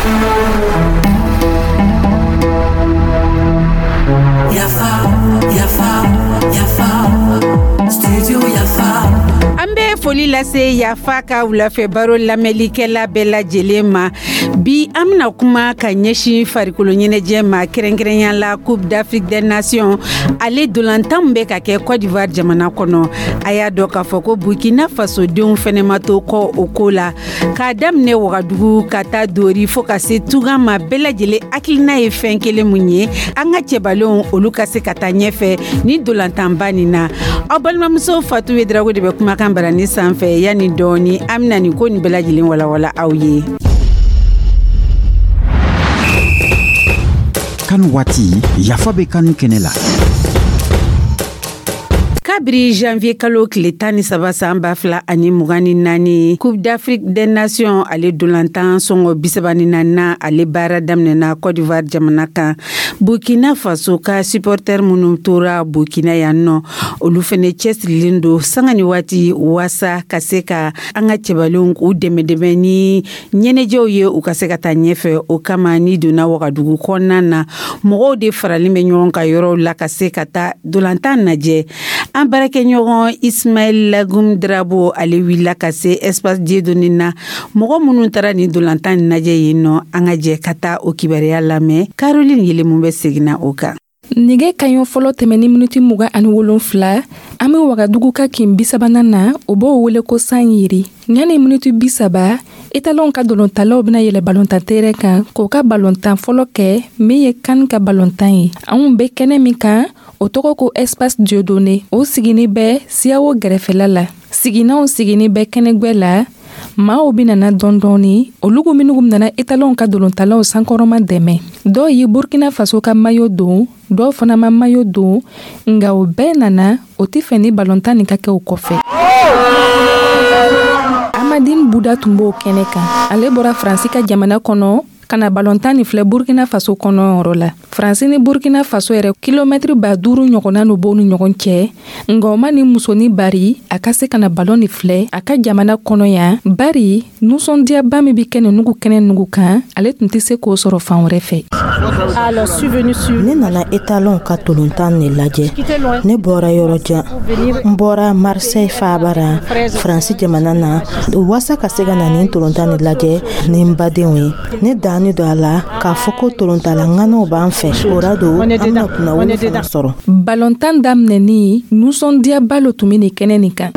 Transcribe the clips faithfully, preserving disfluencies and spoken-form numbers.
Yafa, Yafa, Yafa, Studio Yafa. Ambe foli lase Yafa ka wulafɛ baro lamɛlikɛla bɛɛ lajɛlen ma. Bi an bɛna kuma ka ɲɛsin farikolo ɲɛnajɛ ma kɛrɛnkɛrɛnya la Coupe d'Afrique des Nations. Ale dolantan bɛ ka kɛ Côte d'Ivoire jamana kɔnɔ. A y'a dɔn k'a fɔ ko Burkina Faso denw fɛnɛ ma to kɔ o ko la. K'a daminɛ Wagadugu ka taa Dori fo ka se Tugan ma bɛɛ lajɛlen hakilina ye fɛn kelen mun ye. An ka cɛbalenw olu ka se ka taa ɲɛfɛ ni dolantanba nin na. Aw balimamuso Fatou Ouedraogo de bɛ kumakan barani sanfɛ yanni dɔɔni an bɛna nin ko nin bɛɛ lajɛlen walawala aw ye. Kan waati Yafa bɛ kan kɛnɛ la. Kabiri janvier kalo tile tan ni saba san ba fila ani mugan ni naani Coupe d'Afrique des Nations ale dolantan sɔngɔ bisaba ni naaninan ale baara daminɛna Côte d'Ivoire jamana kan. Burkina Faso ka supporter minnu tora Burkina yan nɔ olu fɛnɛ cɛsirilen don sanga ni waati wasa ka se ka an ka cɛbalenw k'u dɛmɛ dɛmɛ ni ɲɛnɛjɛw ye u ka se ka taa ɲɛfɛ. O kama ni donna Wagadugu kɔnɔna na mɔgɔw de faralen bɛ ɲɔgɔn kan yɔrɔw la ka se ka taa dolantan lajɛ. An baarakɛɲɔgɔn Ismaël Lagum Drabo ale wulila ka se Espace Dieudonné na mɔgɔ minnu taara ni dolantan lajɛ yen nɔ an ka jɛ ka taa o kibaruya lamɛn. Caroline Yelemu bɛ seginna o kan. Nɛgɛ kaɲɔ fɔlɔ tɛmɛ ni miniti mugan ani wolonfila an bɛ Wagadugu ka kin bisabanan na o b'o wele ko san yiri. Ɲani miniti bisaba etalonw ka dolontalaw bɛna yɛlɛ balontan terrain kan k'o ka balontan fɔlɔ kɛ min ye kan ka balontan ye. Anw bɛ kɛnɛ min kan o tɔgɔ ko Espace Dieudonné o sigini bɛ Siawo gɛrɛfɛla la. Siginaw sigini bɛ kɛnɛgwɛ la maaw bi nana dɔndɔni olugu minugu nana etalonw ka dolontalaw sankɔrɔma dɛmɛ. Dɔw ye Burkina Faso ka mayo don dɔw fana ma mayo don nga o bɛɛ nana o tɛ fɛ ni balontan nin ka kɛ o kɔfɛ. Amadine Bouda tun b'o kɛnɛ kan. Ale bɔra Faransi ka jamana kɔnɔ kana balontan ni filɛ Burkina Faso kɔnɔ yɔrɔ la. Faransi ni Burkina Faso yɛrɛ kilomɛtiri ba duuru ɲɔgɔnna n'u b'u ni ɲɔgɔn cɛ. Nga o ma ni musoni Bari a ka se kana balon ni filɛ a ka jamana kɔnɔ yan. Bari nusɔndiyaba min bi kɛ nin nugu kɛnɛ nugu kan ale tun tɛ se k'o sɔrɔ fan wɛrɛ fɛ. Ne nana etalon ka tolontan ne lajɛ. Ne bɔra yɔrɔ jan. N bɔra Marseille faabara Faransi jamana na wasa ka se ka na ni tolontan ne lajɛ ni n badenw ye. Ne dan ni do ala k'a fɔ ko tolontala ŋanaw b'an fɛ orado an bɛna kunnawolo fana sɔrɔ. Balontan daminɛni nusɔndiyaba lo tun bɛ nin kɛnɛ nin kan.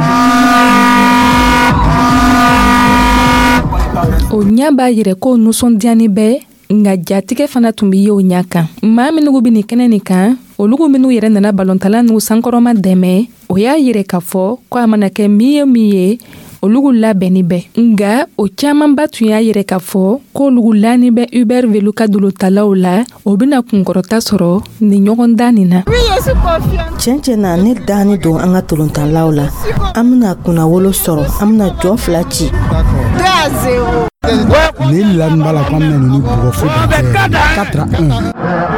O ɲa b'a yɛrɛ ko nusɔndiyani bɛ nga jatigɛ fana tun bɛ ye o ɲa kan. Maa minnu bɛ nin kɛnɛ nin kan olugu minnu yɛrɛ nana balontala n'u sankɔrɔma dɛmɛ o y'a yɛrɛ k'a fɔ ko a mana kɛ min ye min ye olugu labɛnni bɛ. Nga o camanba tun y'a yɛrɛ k'a fɔ ko olugu lani bɛ Uber velu ka dolotalaw la o bɛna kunkɔrɔta sɔrɔ ni ɲɔgɔn dan nin na. Tiɲɛ tiɲɛ na ne dani don an ka tolontalaw la an bɛna kunnawolo sɔrɔ an bɛna jɔ fila ci. Ne lani b'a la ko an bɛna ninnu bugɔ fo quatre à un.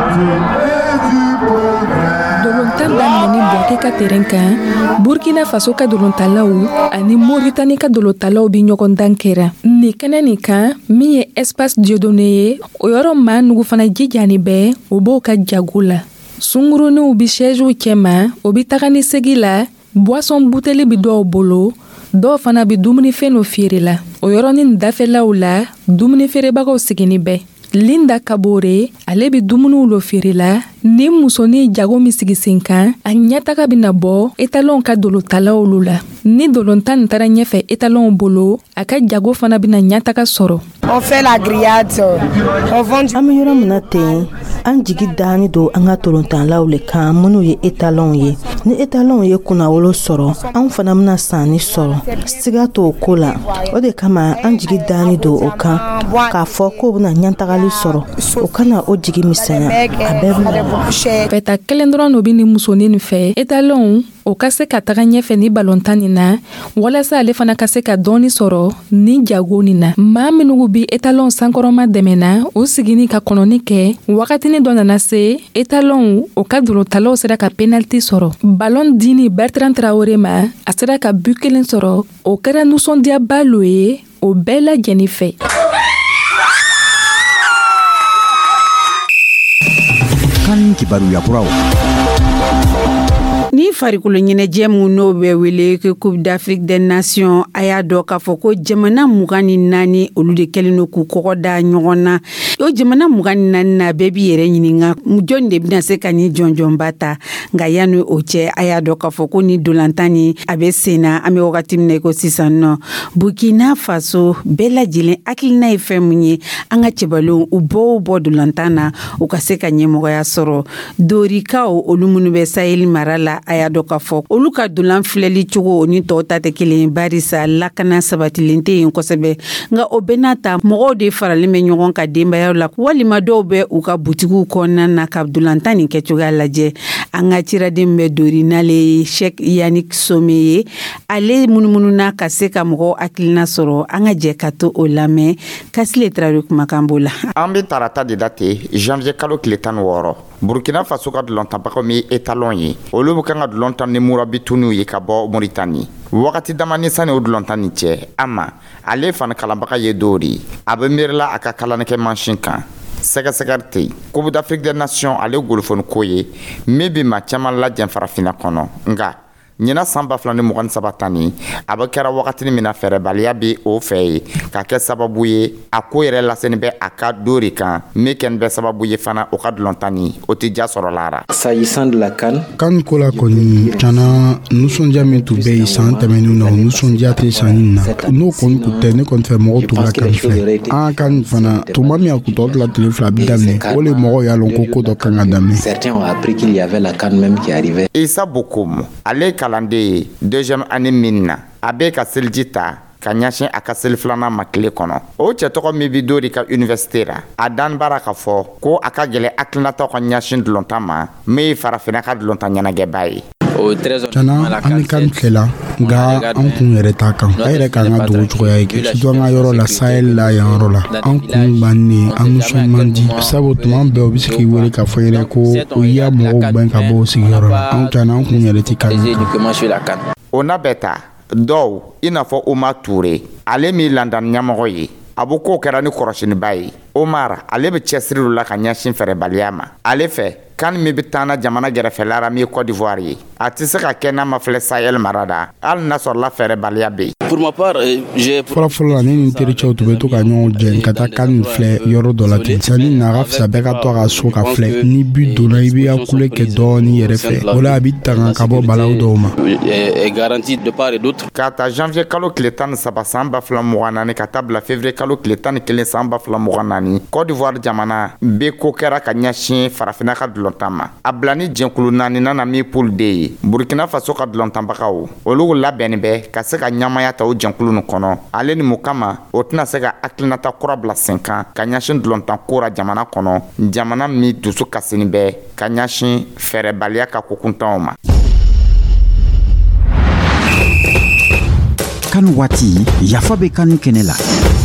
Dolontan daminɛni Bouaké ka terrain kan Burkina Faso ka dolontalaw ani Mauritanie ka dolontalaw bi ɲɔgɔn dan kɛra. Nin kɛnɛ nin kan min ye Espace Dieudonné ye o yɔrɔ maa nugu fana jijani bɛ o b'o ka jago la. Sunguruninw bi siègew cɛma o bi taga ni segi la boisson buteli bi dɔw bolo dɔw fana bi dumunifɛn no feere la. O yɔrɔnin dafɛlaw la dumuni feerebagaw sigini bɛ. Linda Kabore ale bi dumuniw lo feere la ni musoni jago mi sigi sen kan a ɲɛtaga bina bɔ etalon ka dolotalaw lu la. Ni dolontan nin tara ɲɛfɛ etalon bolo a ka jago fana bina ɲɛtaga sɔrɔ. On fait la grillade. On vend. An bɛ yɔrɔ min na ten an jigi dani don an ka tolontanlaw le kan minnu ye etalon ye. Ni etalon ye kunnawolo sɔrɔ an fana bɛna sanni sɔrɔ. Siga t'o ko la o de kama an jigi dani don o kan k'a fɔ k'o bɛna ɲɛtagali sɔrɔ o kana o jigi misɛnya a bɛɛ bɛna bɔ. Fɛta kelen dɔrɔn no bi ni musonin nin fɛ etalon o ka se ka taga ɲɛfɛ ni balontan nin na walasa ale fana ka se ka dɔɔni sɔrɔ ni jago nin na. Maa minnu bi etalon sankɔrɔma dɛmɛna o sigini ka kɔnɔni kɛ wagatini dɔ nana se etalon o ka dolotalaw sera ka penalty sɔrɔ. Ballon dini Bertrand Traoré ma a sera ka but kelen sɔrɔ o kɛra nusɔndiyaba lo ye o bɛɛ lajɛlen fɛ. kibaru yakuraw. Ni farikolo ɲɛnajɛ mun n'o bɛ wele que Coupe d'Afrique des Nations a y'a dɔn k'a fɔ ko jamana mugan ni naani olu de kɛlen don k'u kɔkɔ da ɲɔgɔn na. O jamana mugan ni naani na bɛɛ b'i yɛrɛ ɲininka jɔn de bɛna se ka ni jɔnjɔnba ta nka yanni o cɛ a y'a dɔn k'a fɔ ko ni dolantan ni a bɛ sen na an bɛ wagati min na ko sisan nɔ Burkina Faso bɛɛ lajɛlen hakilina ye fɛn mun ye an ka cɛbalenw u bɔ o bɔ dolantan na u ka se ka ɲɛmɔgɔya sɔrɔ. Dorikaw olu minnu bɛ Sahel mara la a y'a dɔn k'a fɔ olu ka dolan filɛli cogo ni tɔw ta tɛ kelen ye barisa lakana sabatilen tɛ yen kosɛbɛ nka o bɛɛ n'a ta mɔgɔw de faralen bɛ ɲɔgɔn ka denbayaw la walima dɔw bɛ u ka butigiw kɔnɔna na ka dolantan nin kɛcogoya lajɛ. An ka ciraden bɛ Dori n'ale ye Sheikh Yannick Some ye ale munumununa ka se ka mɔgɔw hakilina sɔrɔ an ka jɛ ka to o lamɛn Kasile Traoré kumakan b'o la. An bɛ tarata de date janvier kalo tile tan ni wɔɔrɔ Burkina Faso ka dolantanbagaw min ye étalon ye olu bɛ kan ka dolantan ni murabituniw ye ka bɔ Mauritanie. Wagati damani sani o dolantan ni cɛ ama ale fana kalanbaga ye Dori a bɛ miirila a ka kalanikɛ mansin kan. Sɛgɛsɛgɛri tɛ yen. Coupe d'Afrique des Nations ale golofoni ko ye min bɛ maa caman lajɛn farafina kɔnɔ nka ɲina san ba fila ni mugan ni saba tani a bɛ kɛra wagati min na fɛrɛbaliya bɛ o fɛ ye ka kɛ sababu ye a ko yɛrɛ laseni bɛ a ka Dori kan min kɛni bɛ sababu ye fana o ka dolantanni o tɛ ja sɔrɔ lara. S'agissant de la CAN CAN ko la kɔni tiɲɛna nisɔndiya min tun bɛ yen san tɛmɛnenw na o nisɔndiya tɛ san nin na n'o kɔni tun tɛ ne kɔni fɛ mɔgɔw tun ka CAN filɛ an ka CAN fana tuma min a kun tɔ tila tile fila bi daminɛ o le mɔgɔw y'a lɔn ko ko dɔ kan ka daminɛ. Certains ont appris qu'il y avait la CAN même qui arrivait. Issa Bokoum ale kalande ye deuxième année min na a bɛ ka seliji ta ka ɲɛsin a ka seli filanan ma tile kɔnɔ. O cɛ tɔgɔ min bi Dori ka université ra a dan bara k'a fɔ ko a ka gɛlɛ hakilinataw ka ɲɛsin dolantan ma min ye farafina ka dolantan ɲɛnajɛba ye. Tiɲɛna an ni CAN filɛla nka an kun yɛrɛ t'a kan a yɛrɛ k'an ka dogo cogoya ye kɛ surtout an ka yɔrɔ la Sahel la yan yɔrɔ la an kun b'an ne an nisɔn man di sabu tuma bɛɛ u bɛ se k'i wele k'a fɔ yɛrɛ ko u y'a mɔgɔw gɛn ka bɔ o sigiyɔrɔ la an tiɲɛna an kun yɛrɛ tɛ CAN. O na bɛɛ ta dɔw i n'a fɔ Omar Touré ale min landani ɲɛmɔgɔ ye a b'o k'o kɛra ni kɔrɔsiniba ye. Omar ale bɛ cɛsiri la ka ɲɛsin fɛrɛbaliya ma ale fɛ CAN min bɛ taa na jamana gɛrɛfɛlara min ye Côte d'Ivoire ye a tɛ se ka kɛ n'a ma filɛ Sahel mara da hali n'a sɔrɔla fɛrɛbaliya bɛ yen. fɔlɔfɔlɔ la ne ni n tericɛw tun bɛ to ka ɲɔgɔn jɛ ka taa CAN filɛ yɔrɔ dɔ la ten sani na ka fisa bɛɛ ka to ka so ka filɛ ni bi donna i bɛ kule kɛ dɔɔni yɛrɛ fɛ o la a bɛ tanga ka bɔ balaw dɔw ma. K'a ta janvier kalo tile tan ni saba san ba fila mugan naani ka taa bila février kalo tile tan ni kelen san ba fila mugan naani Côte d'Ivoire jamana bɛ ko kɛra ka ɲɛsin farafina ka dolantan ma a bila ni jɛnkulu naani na min poule de ye Burkina Faso ka dolantanbagaw olu labɛnnen bɛ ka se ka ɲamaya ta o jɛnkulu nin kɔnɔ ale ni mun kama o tɛna se ka hakilinata kura bila sen kan ka ɲɛsin dolantan ko ra jamana kɔnɔ jamana min dusu kasini bɛ ka ɲɛsin fɛrɛbaliya ka kokuntanw ma. CAN waati yafa bɛ CAN kɛnɛ la.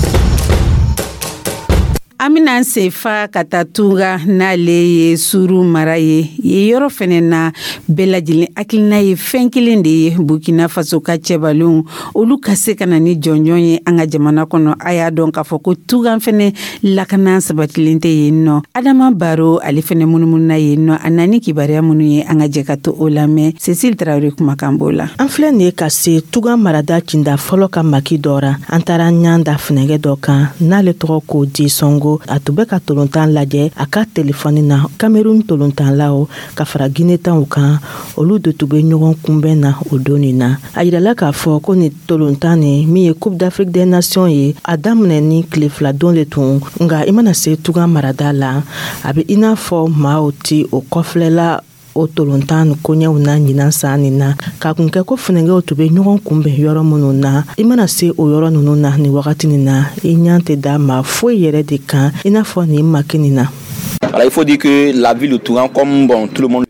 An bɛna an sen fa ka taa Tunga n'ale ye Suru mara ye yen yɔrɔ fɛnɛ na bɛɛ lajɛlen hakilina ye fɛn kelen de ye Burkina Faso ka cɛbalenw olu ka se ka na ni jɔnjɔn ye an ka jamana kɔnɔ a y'a dɔn k'a fɔ ko Tunga fɛnɛ lakana sabatilen tɛ yen nɔ. Adama Baro ale fɛnɛ munumununa yen nɔ a na ni kibaruya minnu ye an ka jɛ ka to o lamɛn Cécile Traoré kumakan b'o la. An filɛ nin ye ka se Tunga marada cinda fɔlɔ ka maki dɔ ra an taara ɲan da finɛgɛ dɔ kan n'ale tɔgɔ ko Di Songo a tun bɛ ka tolontan lajɛ a ka telefɔni na Cameroun tolontanlaw ka fara Guinétanw kan olu de tun bɛ ɲɔgɔn kunbɛn na o don nin na a yirala k'a fɔ ko nin tolontan nin min ye Coupe d'Afrique des Nations ye a daminɛ ni tile fila don de tun nka i mana se Tunga marada la a bɛ i n'a fɔ maaw ti o kɔfilɛla o tolontan koɲɛw na ɲinan san nin na ka kun kɛ ko finɛgɛw tun bɛ ɲɔgɔn kunbɛn yɔrɔ minnu na i mana se o yɔrɔ ninnu na nin wagati nin na i ɲan tɛ da ma foyi yɛrɛ de kan i n'a fɔ nin maki nin na. Alors il faut dire que la ville de Touran, comme bon, tout le monde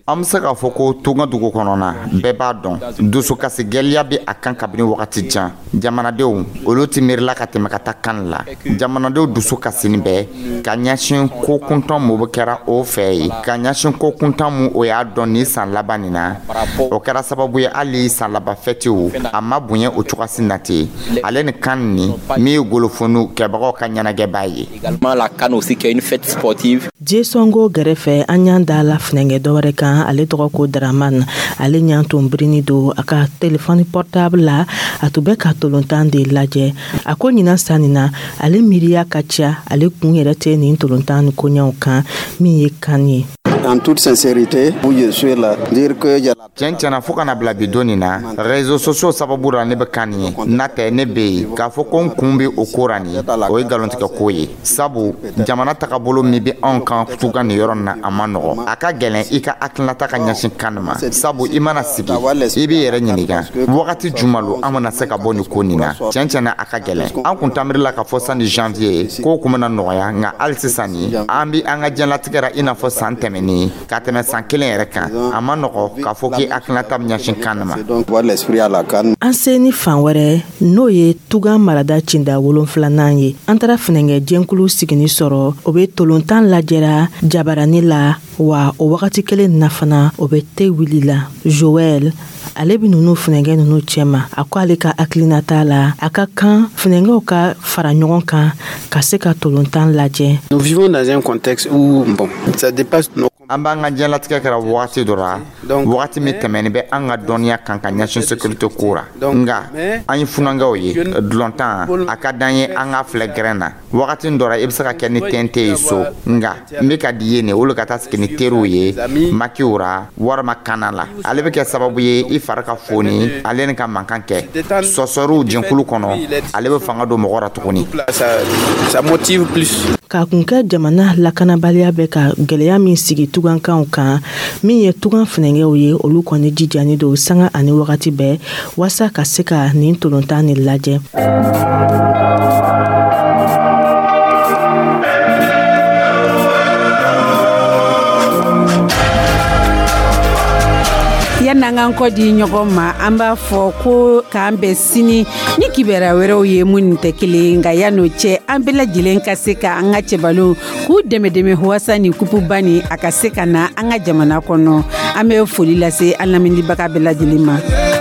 an bɛ se k'a fɔ ko tunga dugu kɔnɔna bɛɛ b'a dɔn dusukasi gɛlɛya bɛ a kan kabini wagati jan jamanadenw olu tɛ miirila ka tɛmɛ ka taa kan la jamanadenw dusu kasini bɛɛ ka ɲɛsin ko kuntan mun bɛ kɛra o fɛ ye ka ɲɛsin ko kuntan mun o y'a dɔn ni san laban nin na o kɛra sababu ye hali san laban fɛtiw a ma bonya o cogoyasi na ten ale ni kan ni min ye golofonu kɛbagaw ka ɲɛnajɛba ye. La CAN aussi qui est une fête sportive. Jesongo gɛrɛfɛ an y'an da la finɛngɛ dɔwɛrɛ kan ale tɔgɔ ko Daraman ale ɲan tun birini don a ka telefɔni portable la a tun bɛ ka tolontan de lajɛ a ko ɲinan sanni na ale miiriya ka ca ale kun yɛrɛ tɛ nin tolontan ni koɲɛw kan min ye kan ye. En toute sincérité, où je suis là, dire que il y a la tiɲɛ tiɲɛna fo kana bila bi donni na réseaux sociaux sababu la ne bɛ kan ye natɛ ne bɛ yen k'a fɔ ko n kun bɛ o ko ra nin o ye nkalontigɛ ko ye sabu jamana tagabolo min bɛ anw kan tuga nin yɔrɔ na a ma nɔgɔ a ka gɛlɛn i ka hakilinata ka ɲɛsin kan ma sabu i mana sigi i b'i yɛrɛ ɲininka wagati jumɛn lo an mana se ka bɔ nin ko nin na tiɲɛ tiɲɛna a ka gɛlɛn an kun tamirila ka fɔ sanni janvier ko kun bɛna nɔgɔya nka hali sisan nin an bɛ an ka diɲɛlatigɛ ra i n'a fɔ san tɛmɛnen ka tɛmɛ san kelen yɛrɛ kan a ma nɔgɔ k'a fɔ k'i hakilinata bɛ ɲɛsin kan ma. An se ni fan wɛrɛ n'o ye tugan marada cinda wolonfilanan ye an taara finɛngɛ jɛnkulu sigini sɔrɔ o bɛ tolontan lajɛra jabarani la wa o wagati kelen na fana o bɛ te wili la Joël ale bi nunu finɛngɛ nunu cɛma a ko ale ka hakilinata la a ka kan finɛngɛw ka fara ɲɔgɔn kan ka se ka tolontan lajɛ. Nous vivons dans un contexte où bon ça dépasse nos an b'an ka diɲɛlatigɛ kɛra wagati dɔ ra wagati min tɛmɛni bɛ an ka dɔnniya kan ka ɲɛsin sécurité ko ra nga an ye funangɛw ye dulɔntan a ka d'an ye an ka filɛ gɛrɛn na wagati dɔ ra i bɛ se ka kɛ ni T N T ye so nga n bɛ ka di ye nin olu ka taa sigi ni teriw ye makiw ra warima kana la ale bɛ kɛ sababu ye i fari ka foni ale ni ka mankan kɛ sɔsɔriw jɛnkulu kɔnɔ ale bɛ fanga don mɔgɔ ra tuguni. Ça motive plus. Ka kun kɛ jamana lakanabaliya bɛ ka gɛlɛya min sigi tugankanw kan min ye tugan finɛngɛw ye olu kɔni jijani don sanga ani wagati bɛɛ wasa ka se ka nin tolontan ni lajɛ. Yan'an k'an kɔ di ɲɔgɔn ma an b'a fɔ ko k'an bɛn sini ni kibaruya wɛrɛw ye mun tɛ kelen nka yan'o cɛ an bɛɛ lajɛlen ka se ka an ka cɛbalenw k'u dɛmɛ dɛmɛ wasa ni kupuba ni a ka se ka na an ka jamana kɔnɔ an bɛ foli lase an lamɛnnibaga bɛɛ lajɛlen ma.